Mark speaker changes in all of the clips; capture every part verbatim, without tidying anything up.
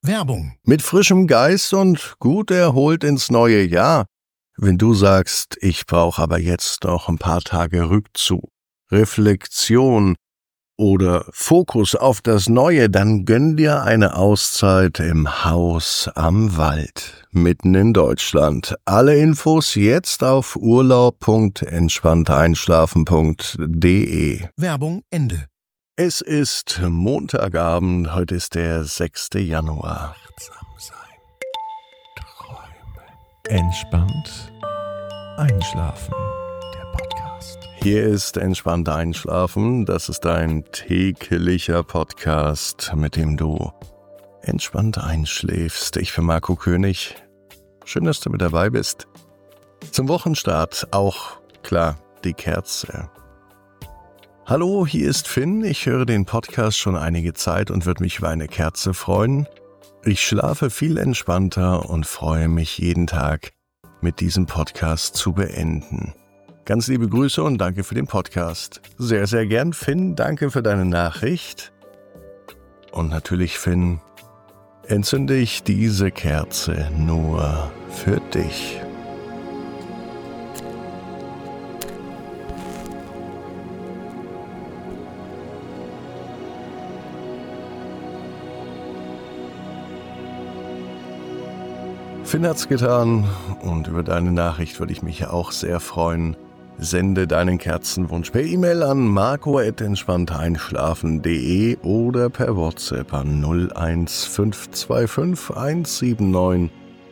Speaker 1: Werbung. Mit frischem Geist und gut erholt ins neue Jahr. Wenn du sagst, ich brauche aber jetzt noch ein paar Tage Rückzug, Reflexion oder Fokus auf das Neue, dann gönn dir eine Auszeit im Haus am Wald, mitten in Deutschland. Alle Infos jetzt auf urlaub punkt entspannt einschlafen punkt de. Werbung Ende. Es ist Montagabend, heute ist der sechste Januar. Achtsam sein, träumen, entspannt einschlafen, der Podcast. Hier ist Entspannt einschlafen, das ist ein täglicher Podcast, mit dem du entspannt einschläfst. Ich bin Marco König, schön, dass du mit dabei bist. Zum Wochenstart auch, klar, die Kerze. Hallo, hier ist Finn. Ich höre den Podcast schon einige Zeit und würde mich über eine Kerze freuen. Ich schlafe viel entspannter und freue mich jeden Tag, mit diesem Podcast zu beenden. Ganz liebe Grüße und danke für den Podcast. Sehr, sehr gern, Finn. Danke für deine Nachricht. Und natürlich, Finn, entzünde ich diese Kerze nur für dich. Finn hat's getan und über deine Nachricht würde ich mich auch sehr freuen. Sende deinen Kerzenwunsch per E-Mail an marco at entspannt einschlafen punkt de oder per WhatsApp an null eins fünf zwei fünf eins sieben neun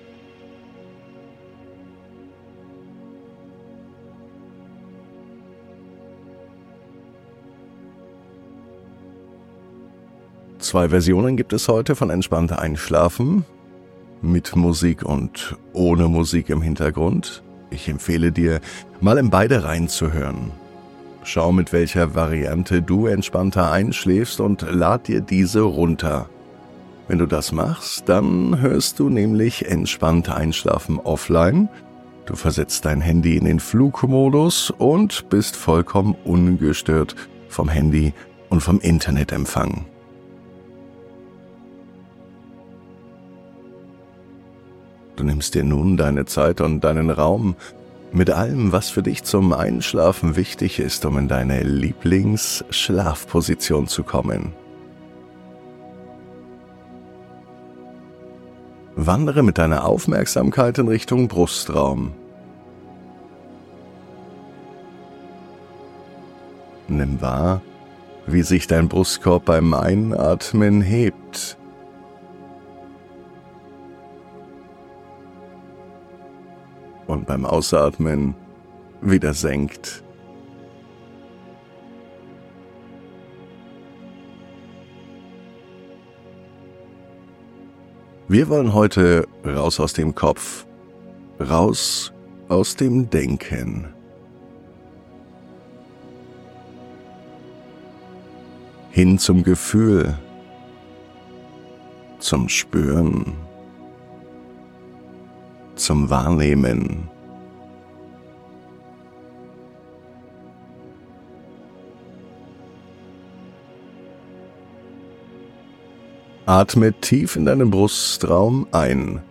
Speaker 1: Zwei Versionen gibt es heute von Entspannt Einschlafen. Mit Musik und ohne Musik im Hintergrund. Ich empfehle dir, mal in beide reinzuhören. Schau, mit welcher Variante du entspannter einschläfst und lad dir diese runter. Wenn du das machst, dann hörst du nämlich Entspannt Einschlafen offline. Du versetzt dein Handy in den Flugmodus und bist vollkommen ungestört vom Handy und vom Internetempfang. Du nimmst dir nun deine Zeit und deinen Raum mit allem, was für dich zum Einschlafen wichtig ist, um in deine Lieblingsschlafposition zu kommen. Wandere mit deiner Aufmerksamkeit in Richtung Brustraum. Nimm wahr, wie sich dein Brustkorb beim Einatmen hebt. Und beim Ausatmen wieder senkt. Wir wollen heute raus aus dem Kopf, raus aus dem Denken. Hin zum Gefühl, zum Spüren, zum Wahrnehmen. Atme tief in deinen Brustraum ein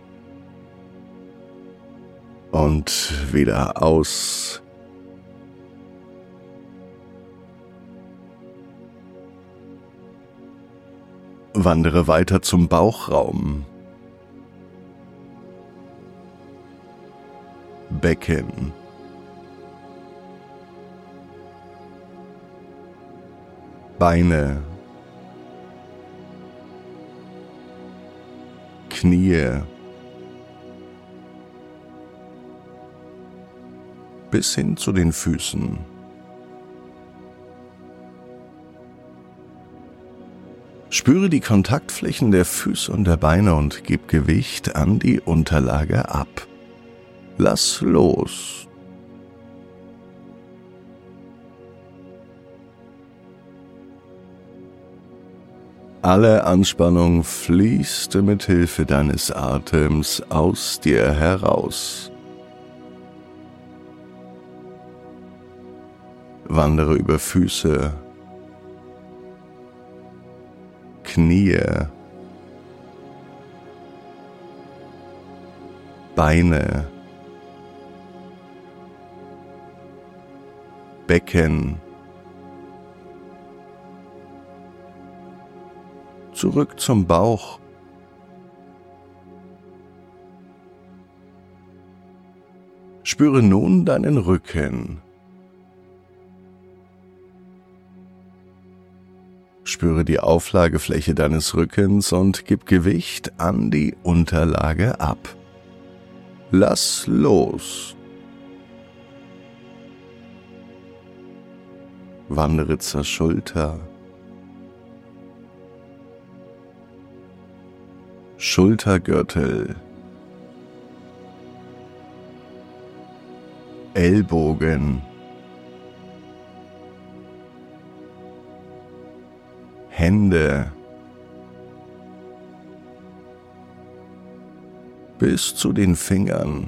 Speaker 1: und wieder aus. Wandere weiter zum Bauchraum. Becken. Beine. Knie. Bis hin zu den Füßen. Spüre die Kontaktflächen der Füße und der Beine und gib Gewicht an die Unterlage ab. Lass los. Alle Anspannung fließt mit Hilfe deines Atems aus dir heraus. Wandere über Füße, Knie, Beine, Becken, zurück zum Bauch, spüre nun deinen Rücken. Spüre die Auflagefläche deines Rückens und gib Gewicht an die Unterlage ab. Lass los. Wandere zur Schulter. Schultergürtel. Ellbogen. Hände. Bis zu den Fingern.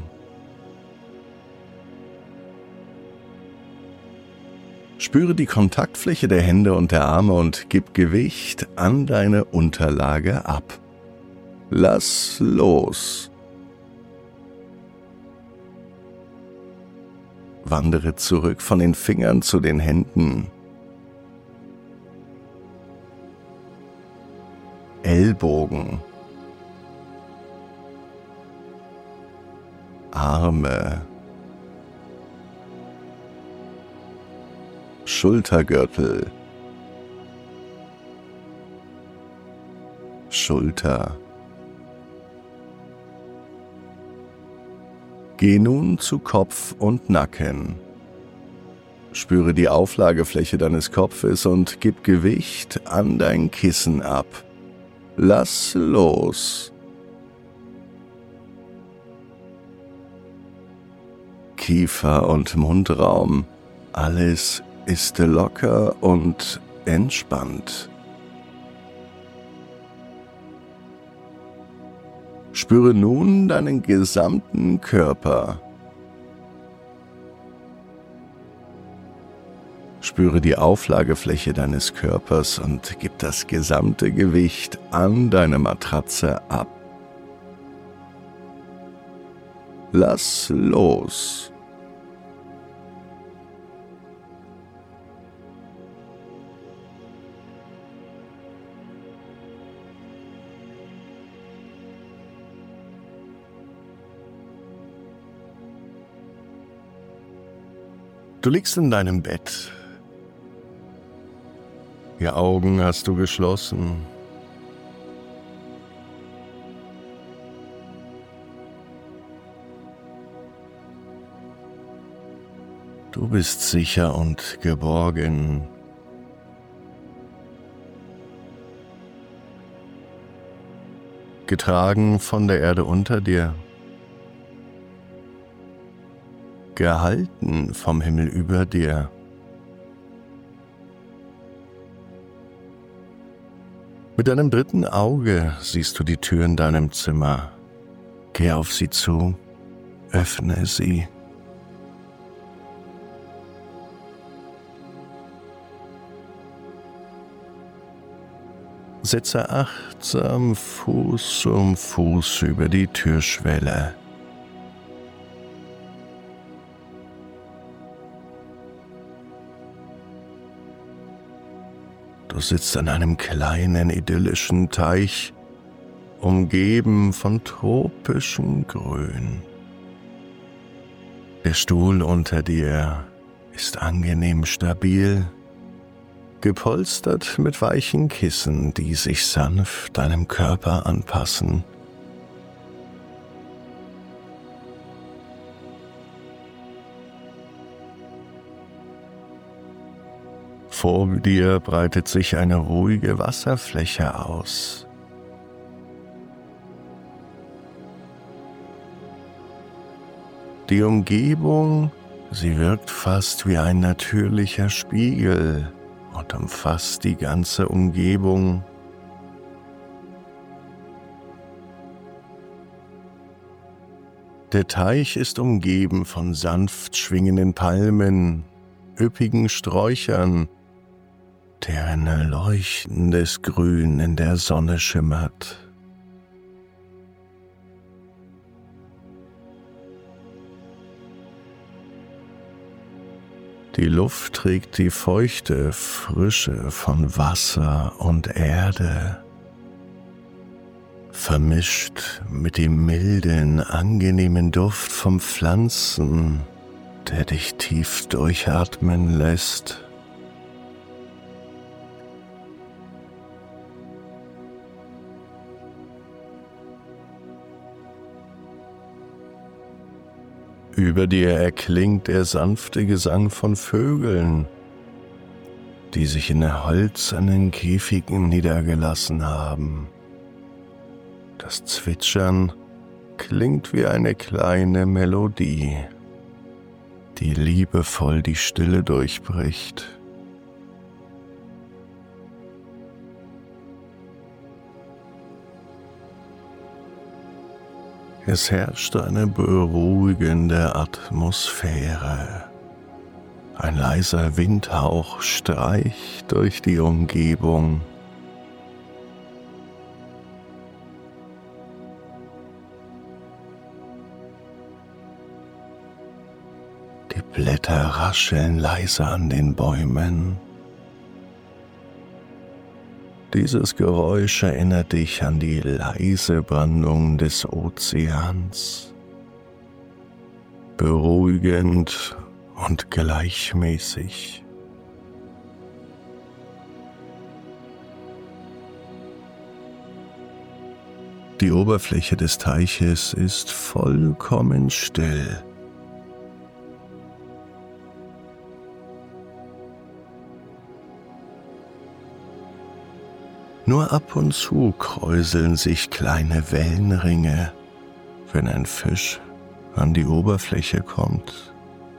Speaker 1: Spüre die Kontaktfläche der Hände und der Arme und gib Gewicht an deine Unterlage ab. Lass los. Wandere zurück von den Fingern zu den Händen. Ellbogen. Arme. Schultergürtel. Schulter. Geh nun zu Kopf und Nacken. Spüre die Auflagefläche deines Kopfes und gib Gewicht an dein Kissen ab. Lass los. Kiefer und Mundraum. Alles ist locker und entspannt. Spüre nun deinen gesamten Körper. Spüre die Auflagefläche deines Körpers und gib das gesamte Gewicht an deine Matratze ab. Lass los. Du liegst in deinem Bett. Die Augen hast du geschlossen. Du bist sicher und geborgen. Getragen von der Erde unter dir. Gehalten vom Himmel über dir. Mit deinem dritten Auge siehst du die Tür in deinem Zimmer. Geh auf sie zu, öffne sie. Setze achtsam Fuß um Fuß über die Türschwelle. Du sitzt an einem kleinen, idyllischen Teich, umgeben von tropischem Grün. Der Stuhl unter dir ist angenehm stabil, gepolstert mit weichen Kissen, die sich sanft deinem Körper anpassen. Vor dir breitet sich eine ruhige Wasserfläche aus. Die Umgebung, sie wirkt fast wie ein natürlicher Spiegel und umfasst die ganze Umgebung. Der Teich ist umgeben von sanft schwingenden Palmen, üppigen Sträuchern, deren leuchtendes Grün in der Sonne schimmert. Die Luft trägt die feuchte Frische von Wasser und Erde, vermischt mit dem milden, angenehmen Duft von Pflanzen, der dich tief durchatmen lässt. Über dir erklingt der sanfte Gesang von Vögeln, die sich in hölzernen Käfigen niedergelassen haben. Das Zwitschern klingt wie eine kleine Melodie, die liebevoll die Stille durchbricht. Es herrscht eine beruhigende Atmosphäre. Ein leiser Windhauch streicht durch die Umgebung. Die Blätter rascheln leise an den Bäumen. Dieses Geräusch erinnert dich an die leise Brandung des Ozeans. Beruhigend und gleichmäßig. Die Oberfläche des Teiches ist vollkommen still. Nur ab und zu kräuseln sich kleine Wellenringe, wenn ein Fisch an die Oberfläche kommt.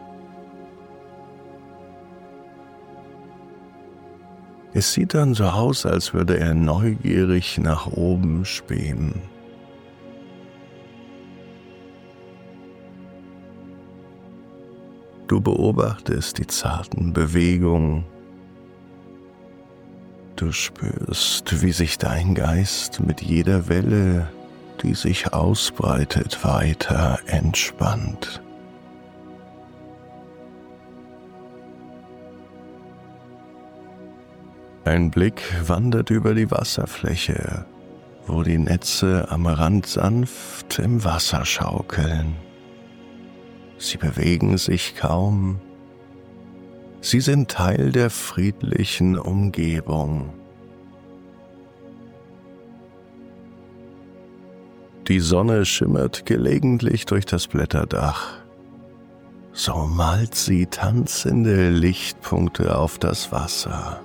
Speaker 1: Es sieht dann so aus, als würde er neugierig nach oben spähen. Du beobachtest die zarten Bewegungen. Du spürst, wie sich dein Geist mit jeder Welle, die sich ausbreitet, weiter entspannt. Ein Blick wandert über die Wasserfläche, wo die Netze am Rand sanft im Wasser schaukeln. Sie bewegen sich kaum. Sie sind Teil der friedlichen Umgebung. Die Sonne schimmert gelegentlich durch das Blätterdach. So malt sie tanzende Lichtpunkte auf das Wasser.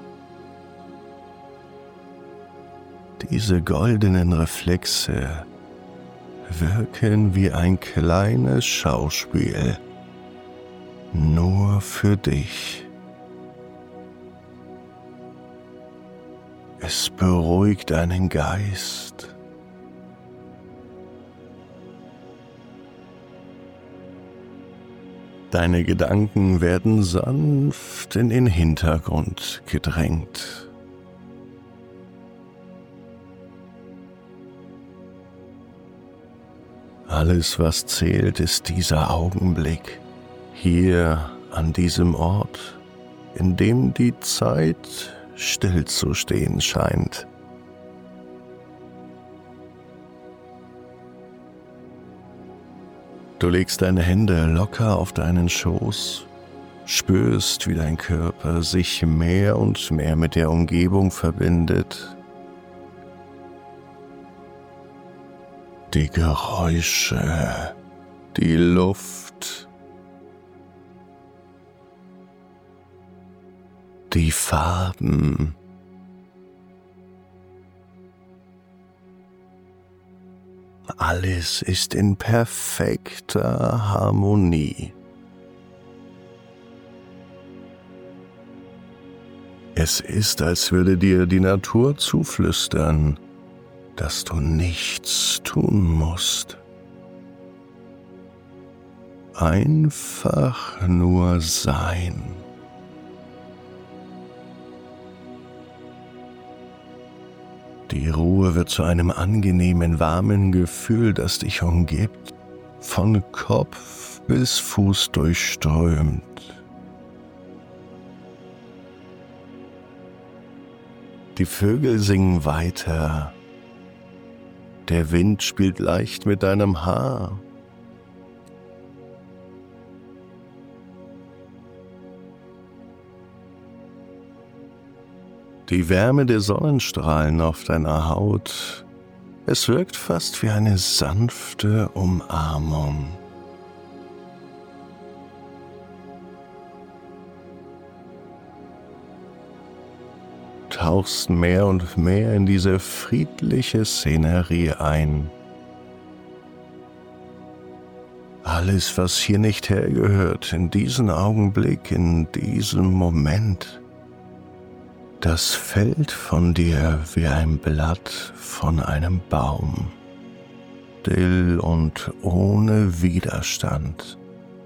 Speaker 1: Diese goldenen Reflexe wirken wie ein kleines Schauspiel. Nur für dich. Es beruhigt deinen Geist. Deine Gedanken werden sanft in den Hintergrund gedrängt. Alles, was zählt, ist dieser Augenblick. Hier an diesem Ort, in dem die Zeit stillzustehen scheint. Du legst deine Hände locker auf deinen Schoß, spürst, wie dein Körper sich mehr und mehr mit der Umgebung verbindet. Die Geräusche, die Luft, die Farben. Alles ist in perfekter Harmonie. Es ist, als würde dir die Natur zuflüstern, dass du nichts tun musst. Einfach nur sein. Die Ruhe wird zu einem angenehmen, warmen Gefühl, das dich umgibt, von Kopf bis Fuß durchströmt. Die Vögel singen weiter. Der Wind spielt leicht mit deinem Haar. Die Wärme der Sonnenstrahlen auf deiner Haut, es wirkt fast wie eine sanfte Umarmung. Tauchst mehr und mehr in diese friedliche Szenerie ein. Alles, was hier nicht hergehört, in diesem Augenblick, in diesem Moment, das fällt von dir wie ein Blatt von einem Baum, still und ohne Widerstand.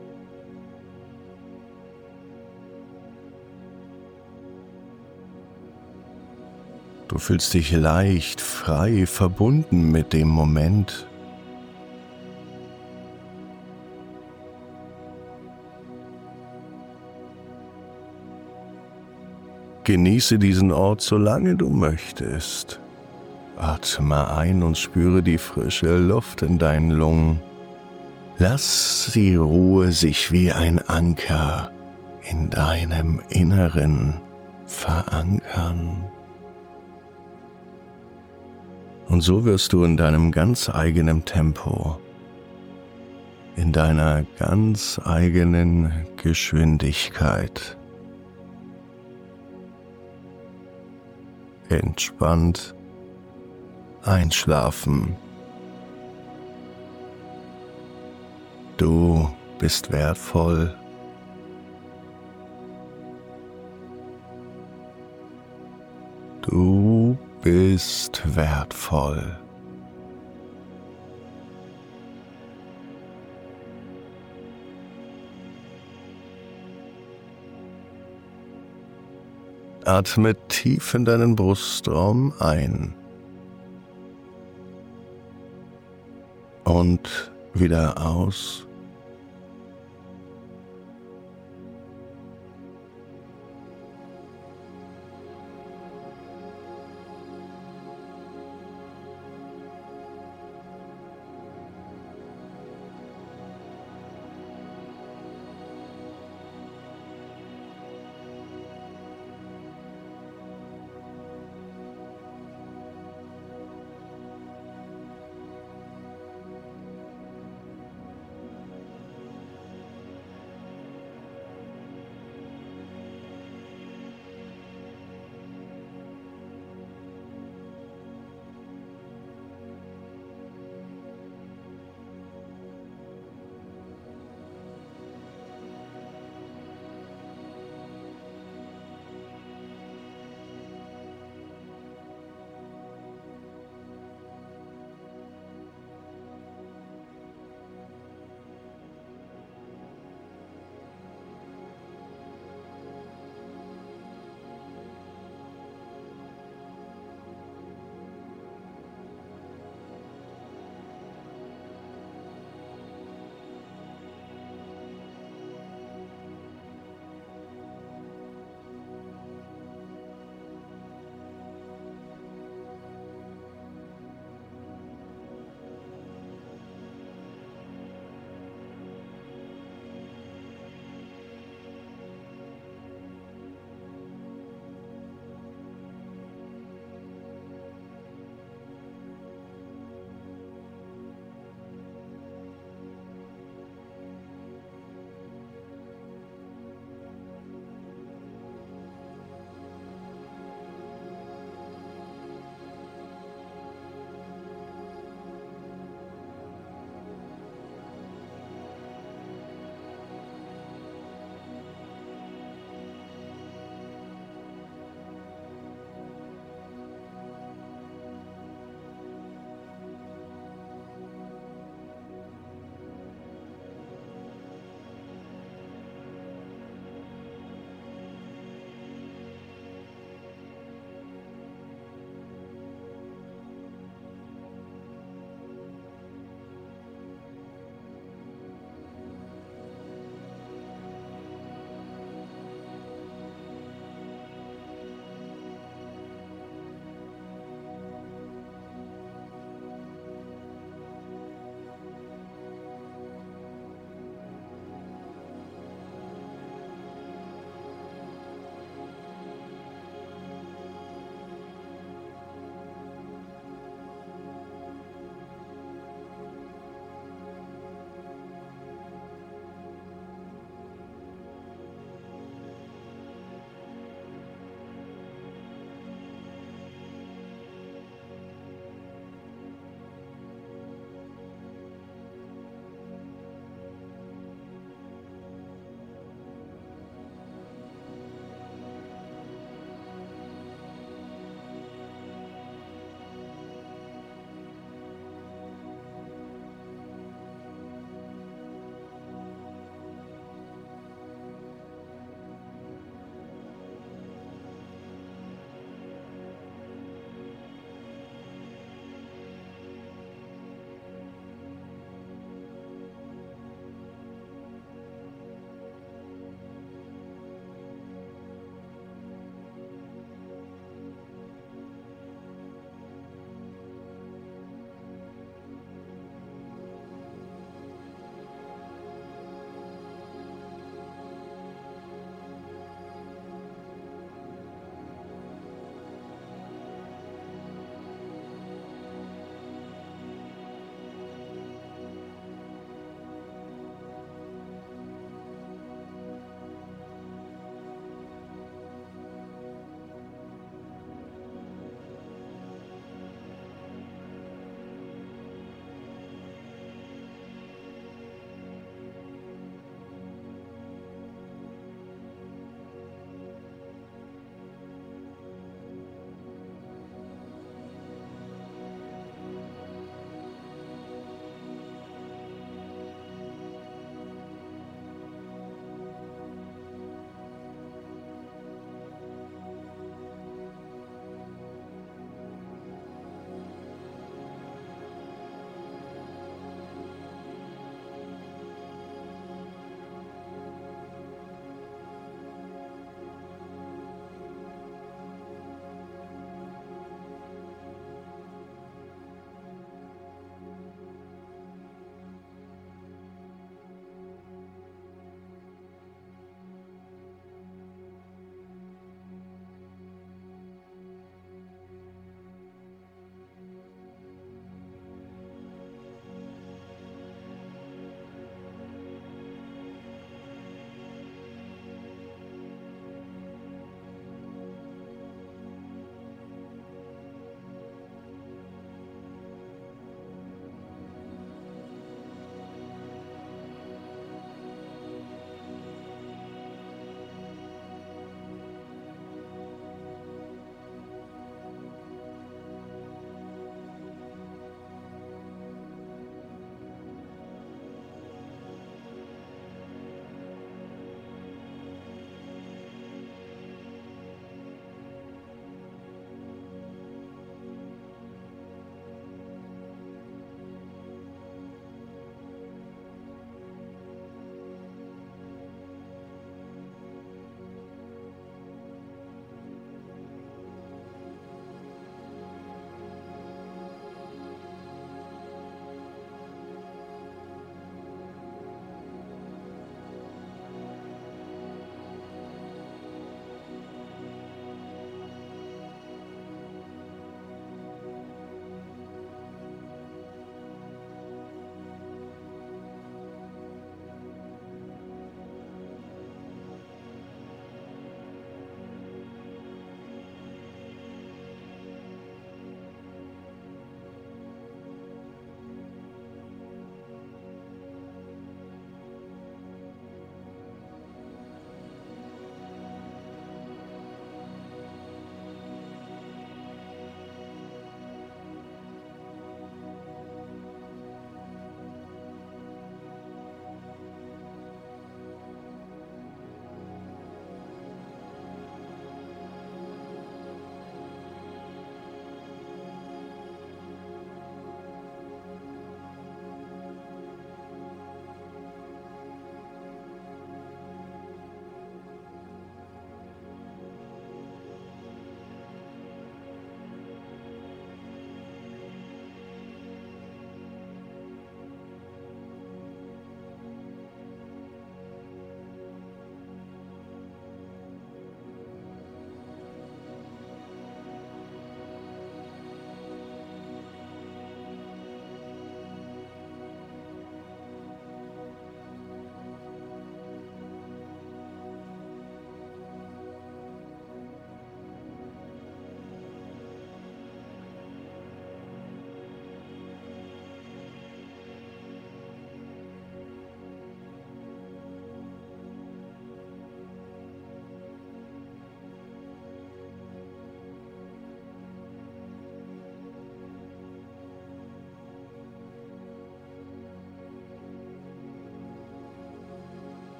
Speaker 1: Du fühlst dich leicht, frei, verbunden mit dem Moment. Genieße diesen Ort, solange du möchtest. Atme ein und spüre die frische Luft in deinen Lungen. Lass die Ruhe sich wie ein Anker in deinem Inneren verankern. Und so wirst du in deinem ganz eigenen Tempo, in deiner ganz eigenen Geschwindigkeit entspannt einschlafen. Du bist wertvoll. Du bist wertvoll. Atme tief in deinen Brustraum ein und wieder aus.